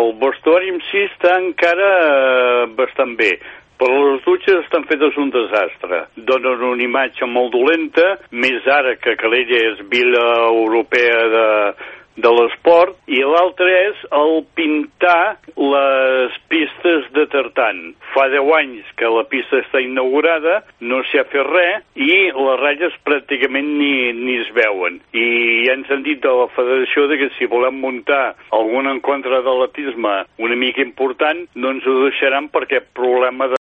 El vestuari en si està encara bastant bé, però les dutxes estan fetes un desastre. Donen una imatge molt dolenta, més ara que Calella és vila europea de l'esport, i l'altre és el pintar les pistes de tartan. Fa 10 anys que la pista està inaugurada, no s'hi ha fet res, i les ratlles pràcticament ni es veuen. I ja ens han dit de la federació que si volem muntar algun encontre d'atletisme una mica important, no ens ho deixaran perquè problema de